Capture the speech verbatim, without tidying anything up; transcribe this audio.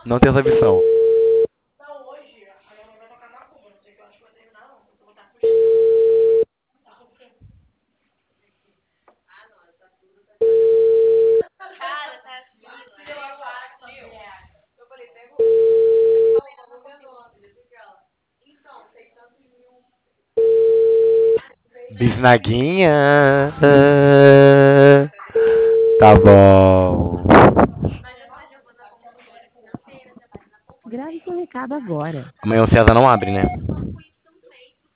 Não tem essa opção. Bisnaguinha. Tá bom. Grave seu recado agora. Amanhã o César não abre, né?